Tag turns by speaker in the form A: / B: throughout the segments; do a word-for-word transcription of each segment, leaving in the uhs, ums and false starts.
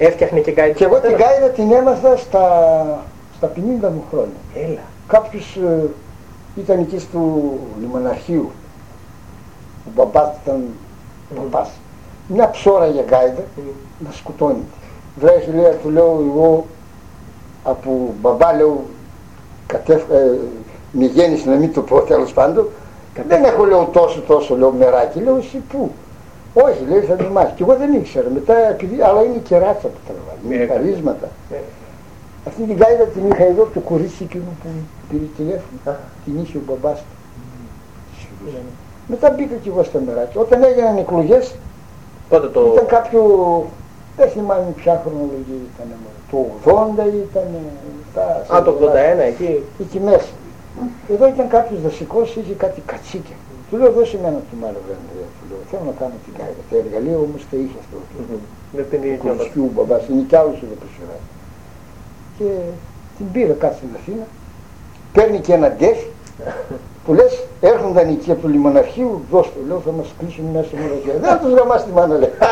A: Έφτιαχνε και γκάιδα.
B: Και εγώ την γκάιδα την έμαθα στα, στα πενήντα μου χρόνια.
A: Έλα.
B: Κάποιος ε, ήταν εκεί στο λιμαναρχείο. Ο μπαμπάς ήταν
A: Mm.
B: παπάς. Μια ψώρα για γκάιδα
A: Mm.
B: να σκοτώνει. Βρέχει, λέει, του λέω εγώ από μπαμπά, λέω, κατέφ, ε, με γέννηση να μην το πω τέλος πάντων. Δεν έχω, λέω, τόσο τόσο, λέω, μεράκι. Λέω, εσύ πού? Όχι, λέει, θα μάθει. Και εγώ δεν ήξερα. Μετά, επειδή, αλλά είναι κεράτσα που τραβάει, είναι χαρίσματα.
A: Yeah.
B: Αυτή την γκάιδα την είχα εδώ από το κορίτσι εκείνο που πήρε τηλέφωνο. Ah. Την είχε ο μπαμπάς του. Mm. Mm. Μετά μπήκα και εγώ στα μεράκια. Όταν έγιναν εκλογές,
A: Πότε το...
B: ήταν κάποιο, δεν θυμάμαι ποια χρονολογία ήταν, το ογδόντα ήταν, τα...
A: Α, το ογδόντα ένα εκεί.
B: Εκεί μέσα. Εδώ ήταν κάποιος δασικός, είχε κάτι κατσίκια. Του λέω, δώσε εμένα του μάλλον, του λέω, θέλω να κάνω την γκάιδα. Τα εργαλεία όμως τα είχε αυτό.
A: Δεν την είχε
B: ο Κουρσκιού ο μπαμπάς, είναι κι άλλος εδώ προσφυρά. Και την πήρα κάτω στην Αθήνα, παίρνει και ένα ντεφ, που λες, έρχονταν εκεί από το λιμαναρχείο, δώστε, λέω, θα μας κλείσουν μέσα στο μοναχείο. Δεν θα τους γραμμάσει τη μάνα, λέει.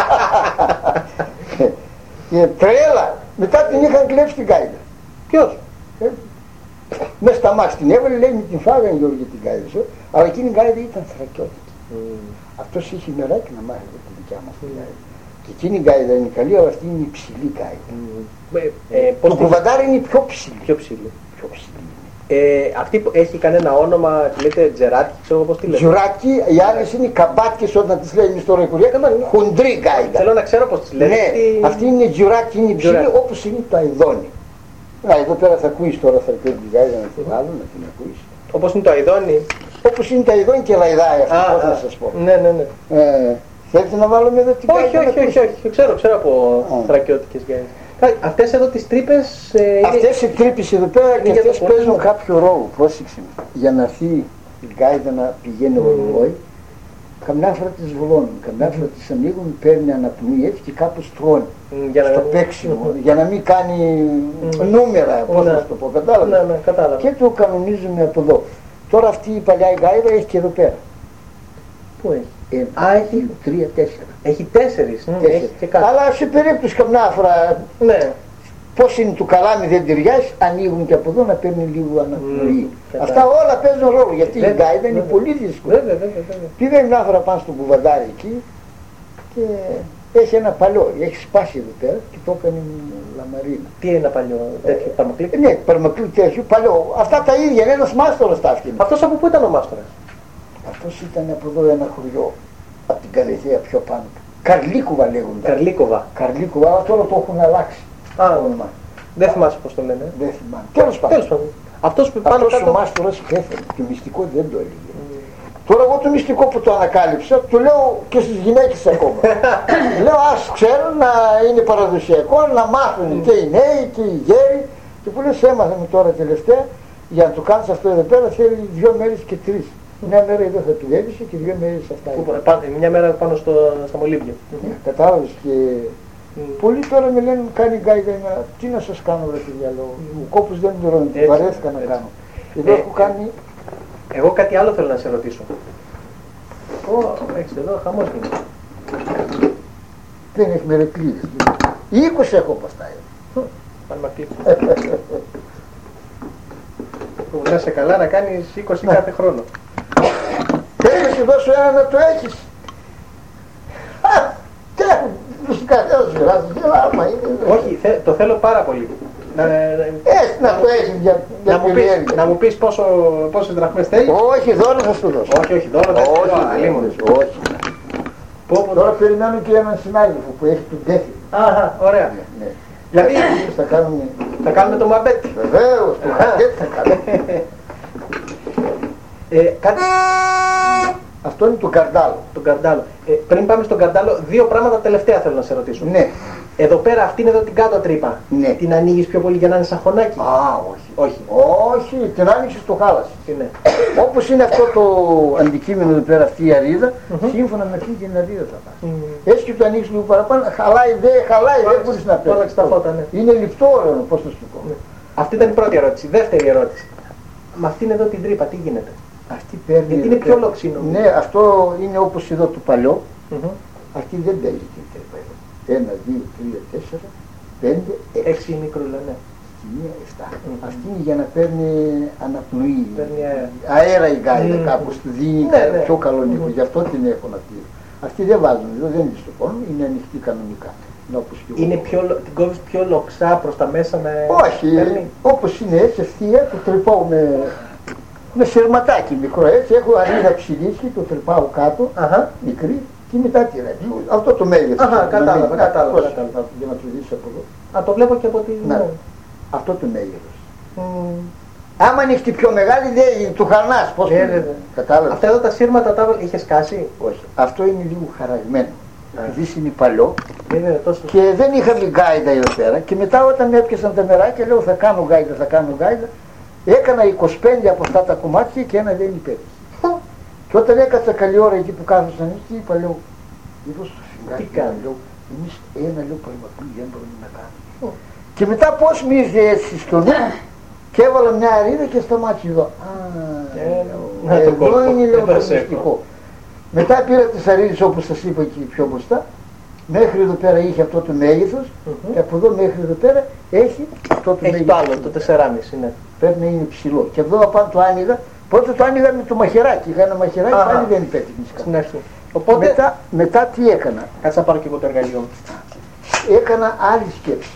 B: Και τρέλα, μετά την είχαν κλέψει την γκάιδα. Ποιος? Ε, μες στα μάτια την έβαλε, λέει, με την φάγανε Γιώργη την γκάιδα σου, αλλά εκείνη η γκάιδα ήταν θρακιώτικη. Mm. Αυτός είχε μεράκι να μάθει τη δικιά μας την γκάιδα. Και εκείνη η γκάιδα είναι καλή, αλλά αυτή είναι η ψηλή γκάιδα.
A: Mm. Ε, ε,
B: το κουβαντάρι είναι πιο ψηλή.
A: Πιο ψηλή.
B: Πιο ψηλή.
A: Ε, αυτή που έχει κανένα όνομα, λέτε τζεράκι, ξέρω πώς τη λέτε.
B: Τζουράκι, οι άλλες είναι καμπάτκες όταν τις λέει στο Ρεκουρία, χοντρή γκάιδα.
A: Θέλω να ξέρω πώς τις λέτε.
B: Ναι, τι... αυτή είναι τζουράκι, είναι ψηλή όπως είναι το αηδόνι. Να, εδώ πέρα θα ακούεις τώρα, θα πει την γκάιδα να την βάλω, να την ακούεις.
A: Όπως είναι το αηδόνι.
B: Όπως είναι το αηδόνι και λαϊδάει αυτό, πώς να σας πω.
A: Ναι, ναι, ναι.
B: Ε, θέλετε να βάλουμε εδώ την
A: όχι,
B: γκάιδα?
A: Όχι, όχι, όχι, όχι, ξέρω, ξέρω από θρακιώτικες γκάιδες. Αυτές εδώ τις τρύπες... Ε,
B: αυτές οι τρύπες εδώ πέρα και αυτές παίζουν κάποιο ρόλο, πρόσεξε. Για να έρθει η γκάιδα να πηγαίνει ο ρολόι, καμιά φορά τις βουλώνουν, καμιά φορά τις ανοίγουν, παίρνει αναπνοή έτσι και κάπως τρώνε στο παίξιμο, για να μην κάνει νούμερα, πώς να το πω, κατάλαβες. Και το κανονίζουμε από εδώ. Τώρα αυτή η παλιά γκάιδα έχει και εδώ πέρα.
A: Πού έχει?
B: Ε, α, έχει τρία, τέσσερα.
A: Έχει τέσσερις, ναι, έχει και κάτι.
B: Αλλά σε περίπτωση καμιά φορά, ναι. Πώς είναι το καλάμι δεν ταιριάζει, ανοίγουν και από εδώ να παίρνει λίγο αναπνοή. Mm, αυτά όλα παίζουν ρόλο, γιατί η γκάιδα είναι πολύ δύσκολη. Πήγα μια φορά πάνω στο κουβαντάρι εκεί και έχει ένα παλιό, έχει σπάσει εδώ πέρα και το έκανε λαμαρίνα.
A: Τι είναι ένα παλιό, τέτοιο παρμακλίκ?
B: Ναι, παρμακλίκ τέτοιο, παλιό. Αυτά τα ίδια, είναι ένας μάστορας τα έφτιανε.
A: Αυτός από πού ήταν ο μάστορας?
B: Αυτός ήταν από εδώ ένα χωριό, από την Καλυθέα πιο πάνω. Καρλίκοβα λέγονται.
A: Καρλίκοβα.
B: Καρλίκοβα, αλλά τώρα το έχουν αλλάξει.
A: Α, όνομα. Δεν θυμάσαι πώς το λένε.
B: Δεν θυμάμαι. Τέλος πάντων.
A: πάντων. Αυτός που πάνω
B: Αυτός
A: κάτω...
B: ο μάστορας πέθανε. Το μυστικό δεν το έλεγε. Mm. Τώρα εγώ το μυστικό που το ανακάλυψα, το λέω και στις γυναίκες ακόμα. Λέω ας ξέρουν να είναι παραδοσιακό, να μάθουν mm. και οι νέοι και οι γέροι. Και που λες έμαθαμε τώρα τελευταία, για να το κάνεις αυτό εδώ πέρα θέλει δύο μέρες και τρεις. Μια μέρα εδώ θα δουλεύεις και δύο μέρες αυτά.
A: Πού, μια μέρα πάνω στο, στα Μολύμπια.
B: Yeah, κατάλαβες και... Mm. Πολλοί τώρα με λένε κάνει γκάιδα, τι να σας κάνω ρε παιδιά, λέω, ο κόπος δεν είναι ρόλο, βαρέθηκα να κάνω. Εδώ έχω κάνει...
A: Εγώ κάτι άλλο θέλω να σε ρωτήσω. Ω, έχεις εδώ, χαμός είναι.
B: Δεν έχει μερεκλείδες. είκοσι έχω παστάει.
A: Πάνε μα κλείπει. Να σε καλά να κάνεις είκοσι κάθε χρόνο.
B: Θέλεις να σου δώσω ένα να το έχεις. Φυσικά δεν σου γράψει,
A: όχι, το θέλω πάρα πολύ.
B: Έτσι να το έχεις για περιέργεια.
A: Να μου πεις πόσες δραχμές θέλει.
B: Όχι, δώρο θα σου δώσω.
A: Όχι, όχι, δώρο δεν θέλω.
B: Όχι. Τώρα περιμένω και έναν συνάδελφο που έχει τον τέφι.
A: Αχα, ωραία. Δηλαδή θα κάνουμε το μαμπέτ.
B: Βεβαίως, το μαμπέτ θα κάνουμε.
A: Κάτι...
B: Αυτό είναι το καρδάλο.
A: Το καρδάλο. Ε, πριν πάμε στον καρδάλο, δύο πράγματα τελευταία θέλω να σε ρωτήσω.
B: Ναι.
A: Εδώ πέρα, αυτή είναι εδώ την κάτω τρύπα.
B: Ναι.
A: Την ανοίγεις πιο πολύ για να είναι σαν χωνάκι.
B: Α, όχι.
A: Όχι.
B: Όχι, την άνοιξες στο χάλασε.
A: Ναι.
B: Όπως είναι αυτό το αντικείμενο εδώ πέρα, αυτή η αρίδα, mm-hmm. σύμφωνα με αυτή την αρίδα θα πάει. Mm. Έτσι και το ανοίξεις λίγο παραπάνω, χαλάει, δεν χαλάει, δεν μπορείς να πέρας.
A: Όλα τα φώτα, ναι.
B: Είναι λιπτό ωραίο, πώς θα σου πω.
A: Ναι. Αυτή ήταν η πρώτη ερώτηση. Δεύτερη ερώτηση. Με αυτήν εδώ την τρύπα, τι γίνεται?
B: Αυτή παίρνει.
A: Γιατί είναι πιο λοξίνο.
B: Ναι, αυτό είναι όπως εδώ το παλιό.
A: Mm-hmm.
B: Αυτή δεν παίρνει την τρύπα εδώ. Ένα, δύο, τρία, τέσσερα. πέντε, έξι.
A: έξι μικρούλα, ναι.
B: Στη μία εφτά.
A: Mm-hmm.
B: Αυτή είναι για να παίρνει αναπνοή.
A: Παίρνει αέρα.
B: Αέρα η γκάιδα
A: Mm.
B: κάπου του δίνει
A: Ναι, ναι.
B: πιο καλό νύχο.
A: Mm.
B: Γι' αυτό την έχουν αυτή. Αυτή δεν βάζουν, εδώ δεν είναι στο πόνο, είναι ανοιχτή κανονικά.
A: Είναι πιο, την κόβεις πιο λοξά προς τα μέσα με...
B: Όχι, όπως είναι έτσι ευθεία, το τρυπάω με, με σειρματάκι μικρό έτσι, έχω αρίδα ψηλίσχη, το τρυπάω κάτω,
A: Αχα.
B: μικρή και μετά τη ραβιού. Αυτό το μέγεθος.
A: Αχα, κατάλαβα, κατάλαβα.
B: κατάλαβα. Για να το δεις από εδώ.
A: Α, το βλέπω και από τη...
B: Ναι. Αυτό το μέγεθος.
A: Mm.
B: Άμα ανοίξει πιο μεγάλη, δεν του χαρνάς. Πώς
A: Ε,
B: το
A: βέβαια.
B: κατάλαβες.
A: Αυτά εδώ τα σύρματα τα είχες κάσει.
B: Όχι. Αυτό είναι λίγο χαραγμένο.
A: Α.
B: Επειδή είναι παλιό
A: Είναι τόσο...
B: και δεν είχαμε γκάιδα εδώ πέρα. Και μετά όταν έπιασαν τα μεράκια, λέω θα κάνω γκάιδα, θα κάνω γκάιδα. Έκανα είκοσι πέντε από αυτά τα κομμάτια και ένα δεν υπέτυχε. Και όταν έκατσα καλή ώρα εκεί που κάθοσαν εκεί, είπα λέω, εδώ στο
A: Τι
B: φιγγάρι,
A: κάνει?
B: λέω, εμείς ένα λέω παλαιπαπλή δεν μπορούμε να κάνουμε. Και μετά πώς μου ήρθε έτσι στο νου και έβαλα μια αρίδα και σταμάτησε εδώ. Α,
A: Ε,
B: λέω,
A: να το
B: εδώ
A: κόβω.
B: είναι λέω
A: Δεν
B: το
A: προσέχω.
B: μυστικό. Μετά πήρα τις αρίδες όπως σας είπα εκεί πιο μπροστά. Μέχρι εδώ πέρα είχε αυτό το μέγεθος
A: Μμμ.
B: και από εδώ μέχρι εδώ πέρα έχει αυτό το
A: Έχει
B: μέγεθος.
A: το άλλο, το τεσσεράμισι, ναι.
B: Πρέπει να είναι ψηλό. Και εδώ απάνω το άνοιγα. Πρώτα το άνοιγα με το μαχαιράκι. Είχα ένα μαχαιράκι,
A: Αχα.
B: πάλι δεν υπέτυχε.
A: Στην αρχή. Οπότε,
B: Μετά, μετά τι έκανα.
A: κάτσε να πάρω και εγώ το εργαλείο μου.
B: Έκανα άλλη σκέψη.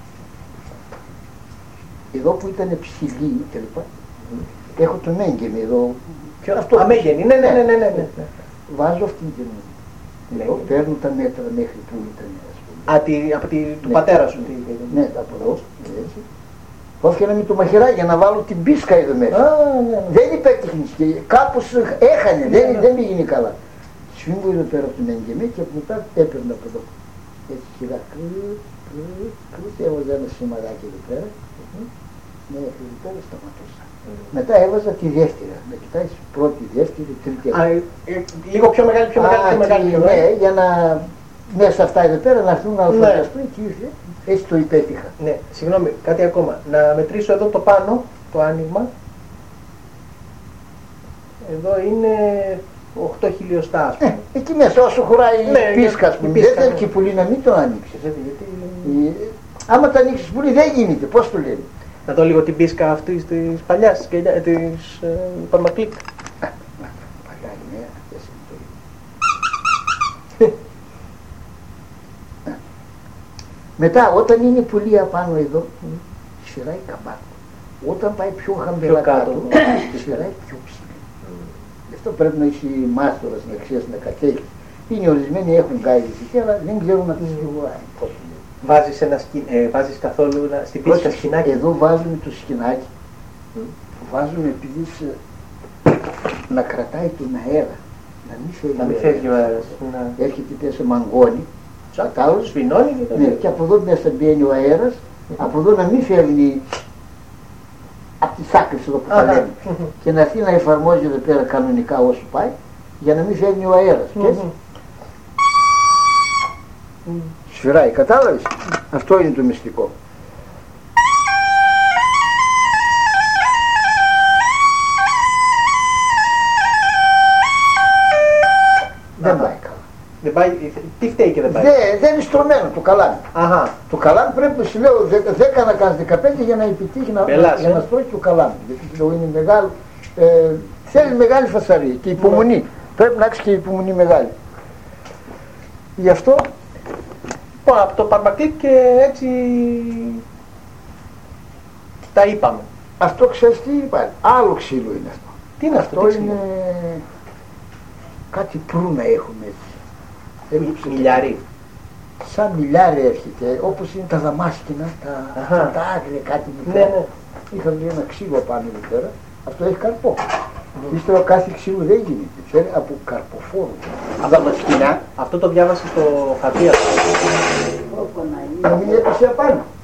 B: Εδώ που ήταν ψηλή κλπ. Έχω το μέγγενη εδώ.
A: Ποιο...
B: Αυτό.
A: Αμέγενη, ναι, ναι, ναι, ναι, ναι, ναι.
B: Βάζω αυτήν την.
A: Ναι.
B: Εδώ παίρνω τα μέτρα μέχρι που ήταν. Ας πούμε.
A: Α, τη, από τη, του
B: Ναι.
A: πατέρα σου. Τι...
B: Ναι, από εδώ. Έτσι. Έφτιανα με το μαχαιράκι για να βάλω την πίσκα εδώ μέσα.
A: Α, ναι, ναι.
B: Δεν υπέτυχε και κάπως έχανε,
A: Ναι,
B: δεν,
A: ναι.
B: δεν πήγαινε καλά. Σφίγγω εδώ πέρα από την εγγεμή και μετά έπαιρνα από εδώ. Έτσι σιγά κρύο, κρύο, κρύο, έβαζα ένα σημαδάκι εδώ πέρα. Μέχρι εδώ πέρα σταματούσα. Μετά έβαζα τη δεύτερη. Να κοιτάξεις, πρώτη, δεύτερη, τρίτη.
A: Α, ε, ε, λίγο πιο μεγάλη, πιο μεγάλη, πιο μεγάλη.
B: και,
A: πιο
B: ναι,
A: μεγάλη.
B: για να μέσα αυτά εδώ πέρα να έρθουν να
A: Ναι.
B: αλφαβιαστούν και ήρθε. Έτσι το υπέτυχα.
A: Ναι, συγγνώμη, κάτι ακόμα. Να μετρήσω εδώ το πάνω, το άνοιγμα. Εδώ είναι οκτώ χιλιοστά, ας πούμε.
B: Ε, εκεί μέσα όσο χωράει
A: Ναι,
B: η πίσκα, ας
A: η
B: πούμε.
A: πίσκα,
B: Δεν
A: ναι.
B: θέλει πολύ να μην το ανοίξεις.
A: Γιατί, γιατί...
B: Ε, Άμα το ανοίξεις πολύ δεν γίνεται, πώς το λένε.
A: Να δω λίγο την πίσκα αυτή της παλιάς, της κελιά- της ε, Παρμακλίκ.
B: Παλιά είναι, αυτές είναι το ίδιο. Μετά όταν είναι πολύ απάνω εδώ, σφυράει καμπάκο. Όταν πάει πιο χαμηλά
A: Πιο κάτω,
B: κάτω,
A: ναι.
B: σφυράει πιο ψηλά. Γι' αυτό πρέπει να είσαι μάστορας, να ξέρεις να κατέχεις. Είναι ορισμένοι έχουν γκάιδες εκεί, αλλά δεν ξέρουν να τις φιγουράει.
A: Βάζεις, ένα σκι... ε, βάζεις καθόλου ένα... στην πίσκα
B: Πρόσεξε,
A: σκηνάκι.
B: εδώ βάζουμε το σκηνάκι, βάζουμε επειδή σε- να κρατάει τον αέρα, να μην φεύγει,
A: Να μην
B: ο
A: φεύγει ο
B: αέρας.
A: αέρας. Να...
B: Έρχεται μέσα μαγκώνει, κατάλαβες.
A: Σφινώνει και το...
B: Ναι, και από εδώ μέσα μπαίνει ο αέρας, από εδώ να μην φεύγει από τις άκρες εδώ που τα
A: Αχα.
B: λέμε και να έρθει να εφαρμόζει εδώ πέρα κανονικά όσο πάει για να μην φεύγει ο αέρας. Και έτσι
A: Μμμ.
B: σφυράει, κατάλαβες. Αυτό είναι το μυστικό. Δεν
A: Αχα.
B: πάει καλά.
A: Δεν πάει... Τι φταίει και δεν πάει.
B: Δεν, δεν είναι στρωμένο το καλάμι.
A: Αχα.
B: Το καλάμι πρέπει, σου λέω, δε- δέκα να κάνεις δεκαπέντε για να επιτύχει να,
A: Μπελάς,
B: για
A: ε.
B: να στρώσει το καλάμι. Γιατί σου λέω, είναι μεγάλο, ε, θέλει μεγάλη φασαρία και υπομονή. Πρέπει να έχεις και υπομονή μεγάλη. Γι' αυτό
A: Λοιπόν, από το Παρμακλίκ και έτσι... Τα είπαμε.
B: αυτό ξέρεις τι υπάρχει. Άλλο ξύλο είναι αυτό.
A: Τι είναι αυτό,
B: Αυτό
A: τι
B: είναι
A: είναι...
B: κάτι προύνα έχουμε έτσι. Έβλεψε και-
A: Μιλιαρί.
B: Σαν μιλιάρι έρχεται, όπως είναι τα δαμάσκηνα, τα,
A: Αχα.
B: τα άγρια κάτι
A: Ναι,
B: μικρά.
A: ναι.
B: Είχαμε ένα ξύλο πάνω εδώ πέρα, αυτό έχει καρπό. Ύστερα κάθε ξύλο δεν γίνεται, ξέρει, από καρποφόρο. Δαμασκηνά,
A: Αυτό το διάβασα στο χαρτί αυτό.
B: να μην έπεσε απάνω.